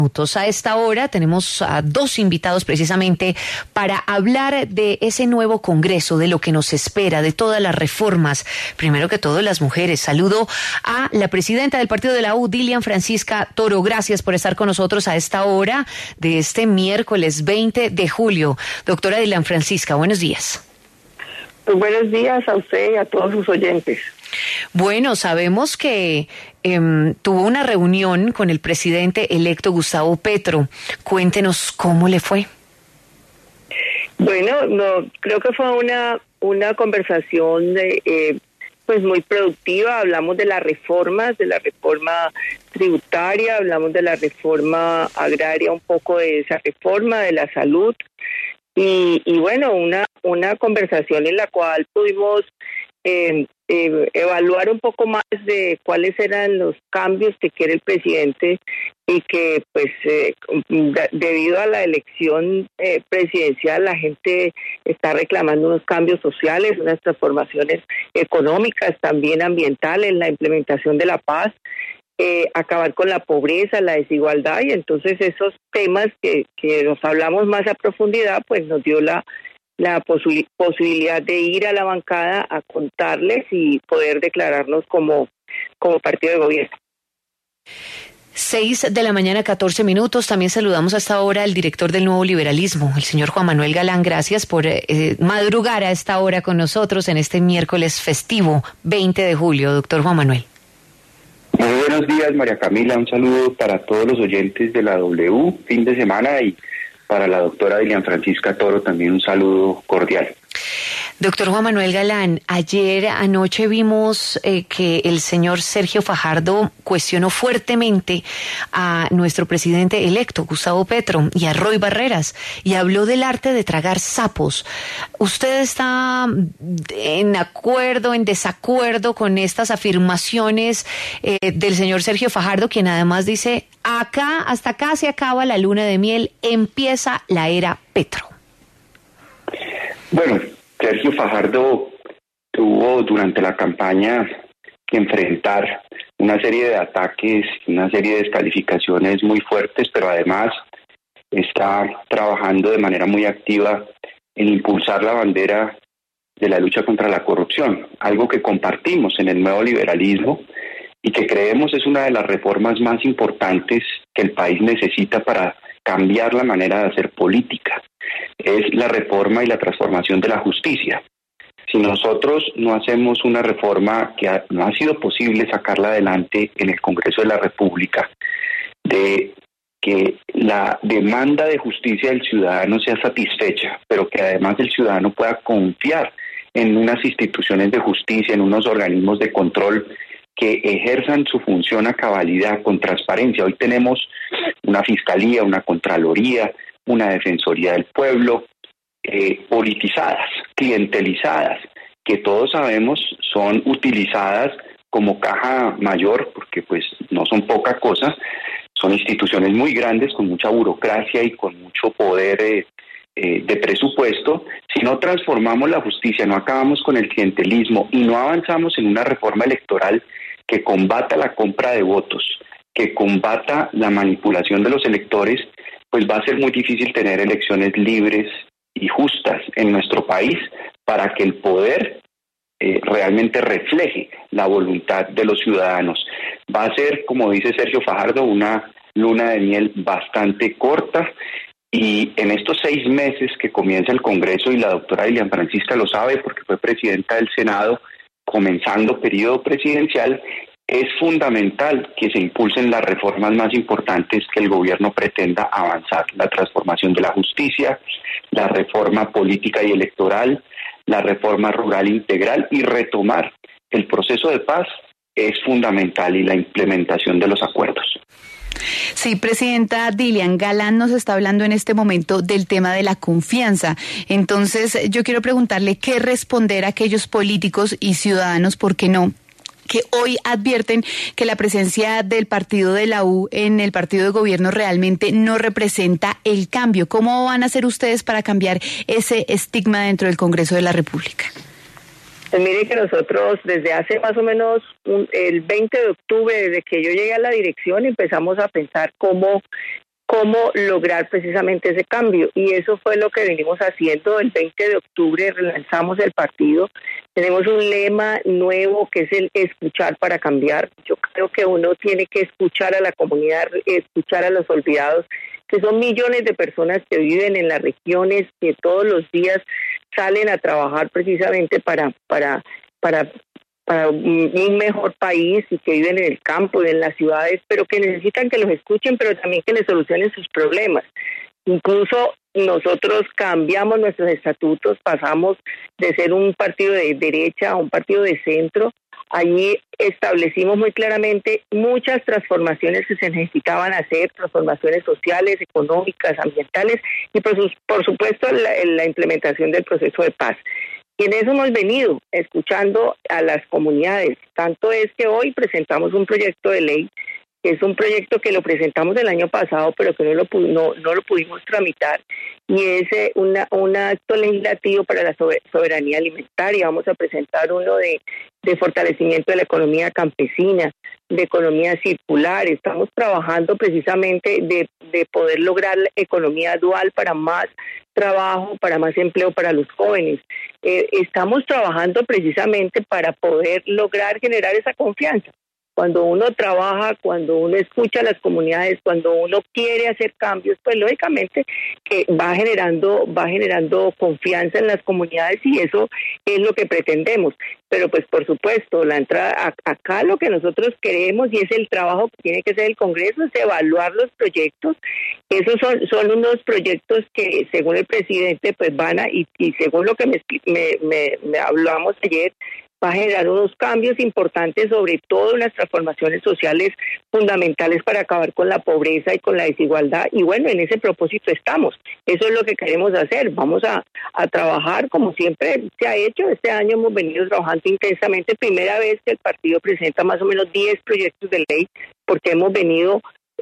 A esta hora tenemos a dos invitados precisamente para hablar de ese nuevo Congreso, de lo que nos espera, de todas las reformas, primero que todo las mujeres. Saludo a la presidenta del partido de la U, Dilian Francisca Toro. Gracias por estar con nosotros a esta hora de este miércoles 20 de julio. Doctora Dilian Francisca, buenos días. Pues buenos días a usted y a todos sus oyentes. Bueno, sabemos que tuvo una reunión con el presidente electo Gustavo Petro. Cuéntenos cómo le fue. Bueno, creo que fue una conversación pues muy productiva. Hablamos de las reformas, de la reforma tributaria, hablamos de la reforma agraria, un poco de esa reforma, de la salud. Y bueno, una conversación en la cual pudimos evaluar un poco más de cuáles eran los cambios que quiere el presidente y que pues debido a la elección presidencial la gente está reclamando unos cambios sociales, unas transformaciones económicas, también ambientales, la implementación de la paz, acabar con la pobreza, la desigualdad, y entonces esos temas que nos hablamos más a profundidad pues nos dio la posibilidad de ir a la bancada a contarles y poder declararnos como partido de gobierno. 6:14 a.m. También saludamos a esta hora al director del Nuevo Liberalismo, el señor Juan Manuel Galán. Gracias por madrugar a esta hora con nosotros en este miércoles festivo 20 de julio. Doctor Juan Manuel. Muy buenos días, María Camila. Un saludo para todos los oyentes de la W, fin de semana, y para la doctora Dilian Francisca Toro también un saludo cordial. Doctor Juan Manuel Galán, anoche vimos que el señor Sergio Fajardo cuestionó fuertemente a nuestro presidente electo, Gustavo Petro, y a Roy Barreras, y habló del arte de tragar sapos. ¿Usted está en acuerdo, en desacuerdo con estas afirmaciones del señor Sergio Fajardo, quien además dice, hasta acá se acaba la luna de miel, empieza la era Petro? Bueno, Sergio Fajardo tuvo durante la campaña que enfrentar una serie de ataques, una serie de descalificaciones muy fuertes, pero además está trabajando de manera muy activa en impulsar la bandera de la lucha contra la corrupción, algo que compartimos en el nuevo liberalismo y que creemos es una de las reformas más importantes que el país necesita para cambiar la manera de hacer política. Es la reforma y la transformación de la justicia. Si nosotros no hacemos una reforma que no ha sido posible sacarla adelante en el Congreso de la República, de que la demanda de justicia del ciudadano sea satisfecha, pero que además el ciudadano pueda confiar en unas instituciones de justicia, en unos organismos de control que ejerzan su función a cabalidad, con transparencia. Hoy tenemos una fiscalía, una contraloría, una defensoría del pueblo, politizadas, clientelizadas, que todos sabemos son utilizadas como caja mayor, porque pues no son poca cosa, son instituciones muy grandes, con mucha burocracia y con mucho poder de presupuesto. Si no transformamos la justicia, no acabamos con el clientelismo y no avanzamos en una reforma electoral que combata la compra de votos, que combata la manipulación de los electores, pues va a ser muy difícil tener elecciones libres y justas en nuestro país para que el poder realmente refleje la voluntad de los ciudadanos. Va a ser, como dice Sergio Fajardo, una luna de miel bastante corta, y en estos 6 meses que comienza el Congreso, y la doctora Dilian Francisca lo sabe porque fue presidenta del Senado, comenzando periodo presidencial, es fundamental que se impulsen las reformas más importantes que el gobierno pretenda avanzar: la transformación de la justicia, la reforma política y electoral, la reforma rural integral, y retomar el proceso de paz es fundamental, y la implementación de los acuerdos. Sí, presidenta Dilian, Galán nos está hablando en este momento del tema de la confianza. Entonces, yo quiero preguntarle qué responder a aquellos políticos y ciudadanos, ¿por qué no?, que hoy advierten que la presencia del partido de la U en el partido de gobierno realmente no representa el cambio. ¿Cómo van a hacer ustedes para cambiar ese estigma dentro del Congreso de la República? Pues mire que nosotros desde hace más o menos el 20 de octubre, desde que yo llegué a la dirección, empezamos a pensar cómo cómo lograr precisamente ese cambio. Y eso fue lo que venimos haciendo. El 20 de octubre relanzamos el partido. Tenemos un lema nuevo que es el escuchar para cambiar. Yo creo que uno tiene que escuchar a la comunidad, escuchar a los olvidados, que son millones de personas que viven en las regiones, que todos los días salen a trabajar precisamente para un mejor país y que viven en el campo y en las ciudades, pero que necesitan que los escuchen, pero también que les solucionen sus problemas. Incluso nosotros cambiamos nuestros estatutos, pasamos de ser un partido de derecha a un partido de centro. Allí establecimos muy claramente muchas transformaciones que se necesitaban hacer, transformaciones sociales, económicas, ambientales y por supuesto la implementación del proceso de paz. Y en eso hemos venido escuchando a las comunidades. Tanto es que hoy presentamos un proyecto de ley, que es un proyecto que lo presentamos el año pasado, pero que no lo pudimos tramitar, y es un acto legislativo para la soberanía alimentaria. Vamos a presentar uno de fortalecimiento de la economía campesina, de economía circular. Estamos trabajando precisamente de poder lograr la economía dual para más trabajo, para más empleo para los jóvenes. Estamos trabajando precisamente para poder lograr generar esa confianza. Cuando uno trabaja, cuando uno escucha a las comunidades, cuando uno quiere hacer cambios, pues lógicamente que va generando confianza en las comunidades, y eso es lo que pretendemos. Pero pues por supuesto, la entrada acá, lo que nosotros queremos, y es el trabajo que tiene que hacer el Congreso, es evaluar los proyectos. Esos son unos proyectos que según el presidente pues van a, y según lo que me hablamos ayer, va a generar unos cambios importantes, sobre todo unas transformaciones sociales fundamentales para acabar con la pobreza y con la desigualdad. Y bueno, en ese propósito estamos. Eso es lo que queremos hacer. Vamos a trabajar como siempre se ha hecho. Este año hemos venido trabajando intensamente. Primera vez que el partido presenta más o menos 10 proyectos de ley, porque hemos venido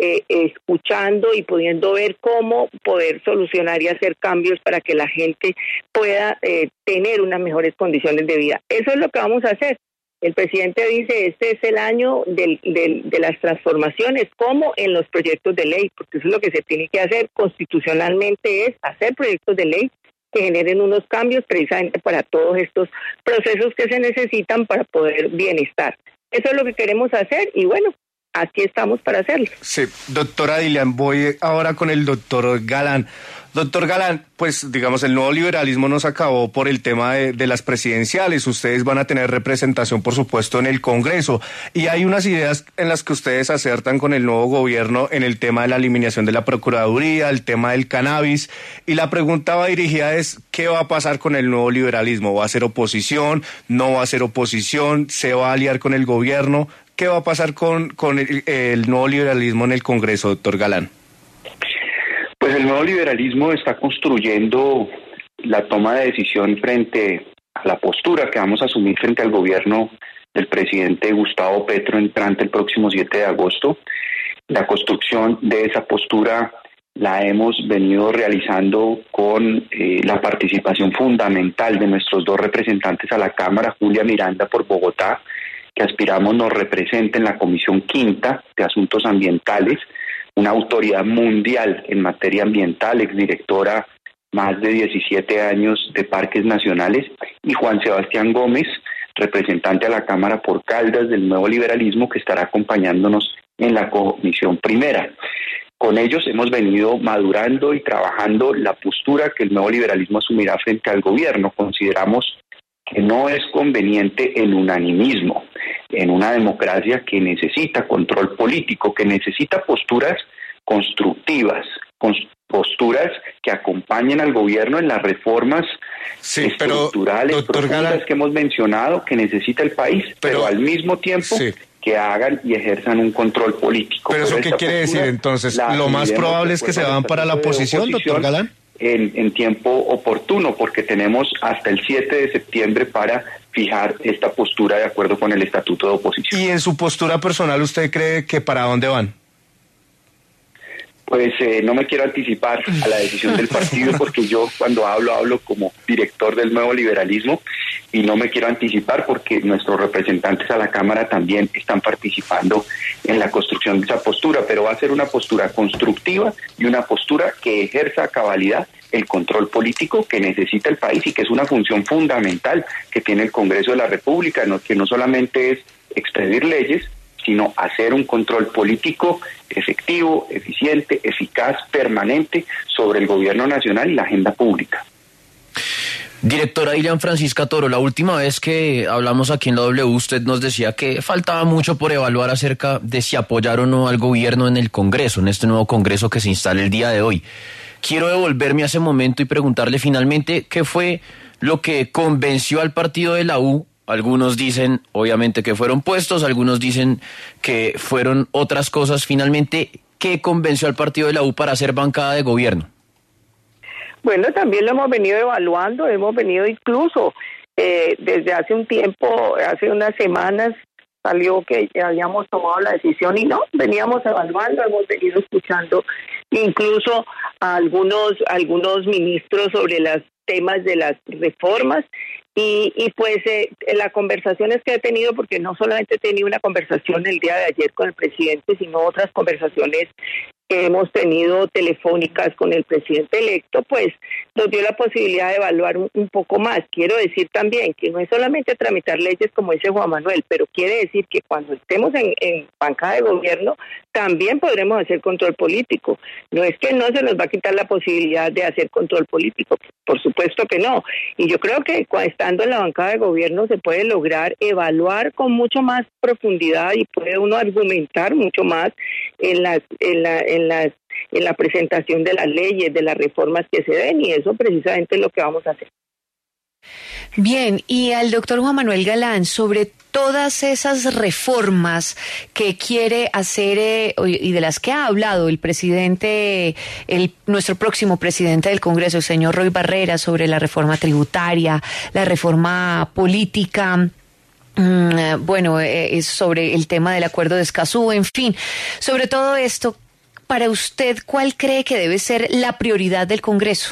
escuchando y pudiendo ver cómo poder solucionar y hacer cambios para que la gente pueda tener unas mejores condiciones de vida. Eso es lo que vamos a hacer. El presidente dice, este es el año de las transformaciones, como en los proyectos de ley, porque eso es lo que se tiene que hacer constitucionalmente, es hacer proyectos de ley que generen unos cambios precisamente para todos estos procesos que se necesitan para poder bienestar. Eso es lo que queremos hacer, y bueno, aquí estamos para hacerlo. Sí, doctora Dilian, voy ahora con el doctor Galán. Doctor Galán, pues digamos, el nuevo liberalismo nos acabó por el tema de las presidenciales. Ustedes van a tener representación, por supuesto, en el Congreso. Y hay unas ideas en las que ustedes acertan con el nuevo gobierno en el tema de la eliminación de la Procuraduría, el tema del cannabis. Y la pregunta va dirigida es, ¿qué va a pasar con el nuevo liberalismo? ¿Va a ser oposición? ¿No va a ser oposición? ¿Se va a aliar con el gobierno? ¿Qué va a pasar con el nuevo liberalismo en el Congreso, doctor Galán? Pues el nuevo liberalismo está construyendo la toma de decisión frente a la postura que vamos a asumir frente al gobierno del presidente Gustavo Petro entrante el próximo 7 de agosto. La construcción de esa postura la hemos venido realizando con la participación fundamental de nuestros dos representantes a la Cámara, Julia Miranda por Bogotá, que aspiramos nos represente en la Comisión Quinta de Asuntos Ambientales, una autoridad mundial en materia ambiental, exdirectora más de 17 años de Parques Nacionales, y Juan Sebastián Gómez, representante a la Cámara por Caldas del Nuevo Liberalismo, que estará acompañándonos en la Comisión Primera. Con ellos hemos venido madurando y trabajando la postura que el nuevo liberalismo asumirá frente al gobierno. Consideramos que no es conveniente el unanimismo en una democracia que necesita control político, que necesita posturas constructivas, posturas que acompañen al gobierno en las reformas estructurales profundas que hemos mencionado que necesita el país, pero al mismo tiempo que hagan y ejerzan un control político. ¿Pero eso qué quiere decir entonces? ¿Lo más probable es que se van para la oposición, doctor Galán? En tiempo oportuno, porque tenemos hasta el 7 de septiembre para fijar esta postura de acuerdo con el Estatuto de Oposición. ¿Y en su postura personal usted cree que para dónde van? Pues no me quiero anticipar a la decisión del partido, porque yo cuando hablo como director del nuevo liberalismo, y no me quiero anticipar porque nuestros representantes a la Cámara también están participando en la construcción de esa postura, pero va a ser una postura constructiva y una postura que ejerza a cabalidad el control político que necesita el país y que es una función fundamental que tiene el Congreso de la República, que no solamente es expedir leyes, sino hacer un control político efectivo, eficiente, eficaz, permanente sobre el gobierno nacional y la agenda pública. Directora Dilian Francisca Toro, la última vez que hablamos aquí en la W, usted nos decía que faltaba mucho por evaluar acerca de si apoyar o no al gobierno en el Congreso, en este nuevo Congreso que se instala el día de hoy. Quiero devolverme a ese momento y preguntarle finalmente qué fue lo que convenció al partido de la U. Algunos dicen, obviamente, que fueron puestos, algunos dicen que fueron otras cosas. Finalmente, ¿qué convenció al partido de la U para ser bancada de gobierno? Bueno, también lo hemos venido evaluando, hemos venido incluso desde hace un tiempo, hace unas semanas, salió que habíamos tomado la decisión y no, veníamos evaluando, hemos venido escuchando incluso a algunos ministros sobre los temas de las reformas y pues las conversaciones que he tenido, porque no solamente he tenido una conversación el día de ayer con el presidente, sino otras conversaciones que hemos tenido telefónicas con el presidente electo, pues nos dio la posibilidad de evaluar un poco más. Quiero decir también que no es solamente tramitar leyes como dice Juan Manuel, pero quiere decir que cuando estemos en bancada de gobierno también podremos hacer control político. No es que no se nos va a quitar la posibilidad de hacer control político, por supuesto que no. Y yo creo que estando en la bancada de gobierno se puede lograr evaluar con mucho más profundidad y puede uno argumentar mucho más en la presentación de las leyes, de las reformas que se den, y eso precisamente es lo que vamos a hacer. Bien, y al doctor Juan Manuel Galán, sobre todas esas reformas que quiere hacer y de las que ha hablado el presidente, nuestro próximo presidente del Congreso, el señor Roy Barreras, sobre la reforma tributaria, la reforma política, es sobre el tema del acuerdo de Escazú, en fin, sobre todo esto, para usted, ¿cuál cree que debe ser la prioridad del Congreso?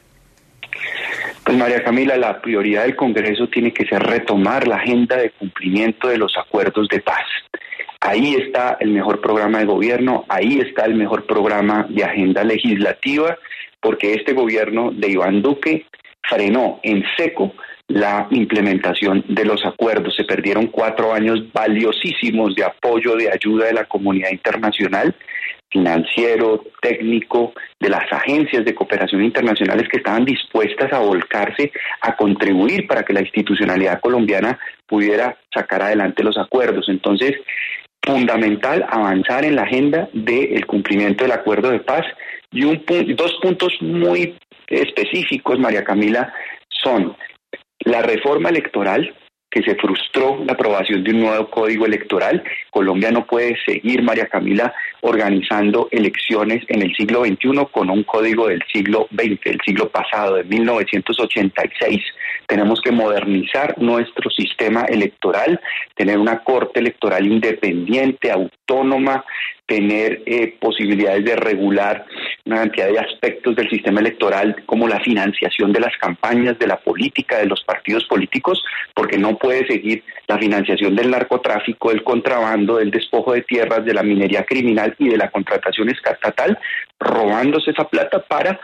Pues María Camila, la prioridad del Congreso tiene que ser retomar la agenda de cumplimiento de los acuerdos de paz. Ahí está el mejor programa de gobierno, ahí está el mejor programa de agenda legislativa, porque este gobierno de Iván Duque frenó en seco la implementación de los acuerdos. Se perdieron 4 años valiosísimos de apoyo, de ayuda de la comunidad internacional, financiero, técnico, de las agencias de cooperación internacionales que estaban dispuestas a volcarse a contribuir para que la institucionalidad colombiana pudiera sacar adelante los acuerdos. Entonces, fundamental avanzar en la agenda del cumplimiento del acuerdo de paz y dos puntos muy específicos, María Camila, son la reforma electoral, que se frustró la aprobación de un nuevo código electoral. Colombia no puede seguir, María Camila, organizando elecciones en el siglo XXI con un código del siglo XX, del siglo pasado, de 1986. Tenemos que modernizar nuestro sistema electoral, tener una corte electoral independiente, autónoma, tener posibilidades de regular una cantidad de aspectos del sistema electoral como la financiación de las campañas, de la política, de los partidos políticos, porque no puede seguir la financiación del narcotráfico, del contrabando, del despojo de tierras, de la minería criminal y de la contratación estatal, robándose esa plata para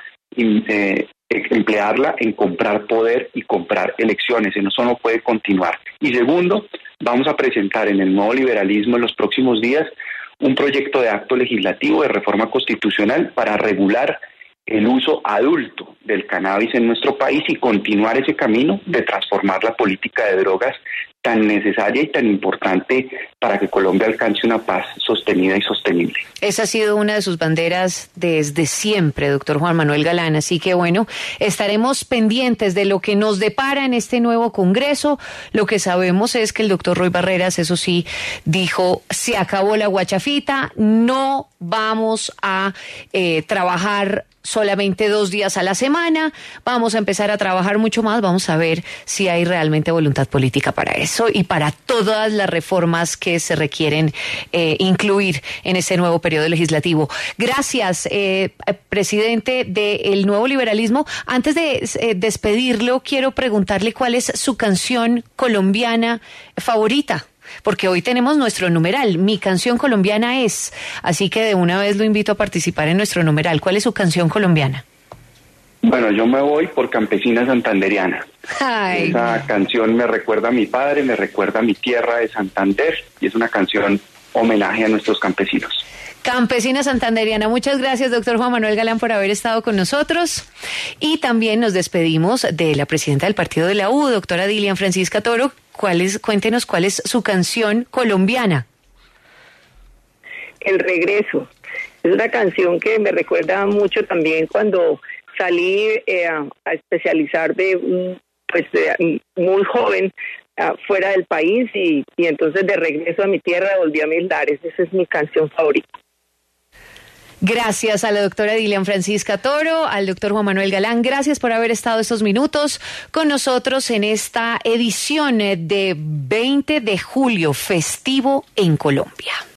emplearla en comprar poder y comprar elecciones. Eso no puede continuar. Y segundo, vamos a presentar en el nuevo liberalismo en los próximos días un proyecto de acto legislativo de reforma constitucional para regular el uso adulto del cannabis en nuestro país y continuar ese camino de transformar la política de drogas tan necesaria y tan importante para que Colombia alcance una paz sostenida y sostenible. Esa ha sido una de sus banderas desde siempre, doctor Juan Manuel Galán. Así que bueno, estaremos pendientes de lo que nos depara en este nuevo Congreso. Lo que sabemos es que el doctor Roy Barreras, eso sí, dijo, se acabó la guachafita, no vamos a trabajar solamente 2 días a la semana, vamos a empezar a trabajar mucho más, vamos a ver si hay realmente voluntad política para eso y para todas las reformas que se requieren incluir en este nuevo periodo legislativo. Gracias, presidente del Nuevo Liberalismo. Antes de despedirlo, quiero preguntarle cuál es su canción colombiana favorita. Porque hoy tenemos nuestro numeral, mi canción colombiana es, así que de una vez lo invito a participar en nuestro numeral. ¿Cuál es su canción colombiana? Bueno, yo me voy por Campesina Santanderiana. Ay. Esa canción me recuerda a mi padre, me recuerda a mi tierra de Santander y es una canción homenaje a nuestros campesinos. Campesina Santanderiana, muchas gracias, doctor Juan Manuel Galán, por haber estado con nosotros. Y también nos despedimos de la presidenta del partido de la U, doctora Dilian Francisca Toro. Cuéntenos cuál es su canción colombiana. El regreso. Es una canción que me recuerda mucho también cuando salí a especializar muy joven fuera del país y entonces de regreso a mi tierra volví a mis lares. Esa es mi canción favorita. Gracias a la doctora Dilian Francisca Toro, al doctor Juan Manuel Galán. Gracias por haber estado estos minutos con nosotros en esta edición de 20 de julio, festivo en Colombia.